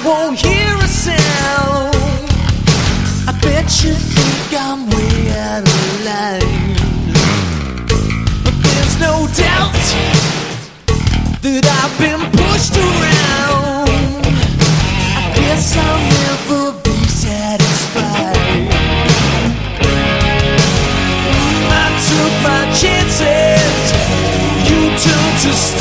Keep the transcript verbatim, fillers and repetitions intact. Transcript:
won't hear a sound. I bet you think I'm way out of line, but there's no doubt that I've been pushed around. I guess I'll never be satisfied. I took my chances, you took to stay.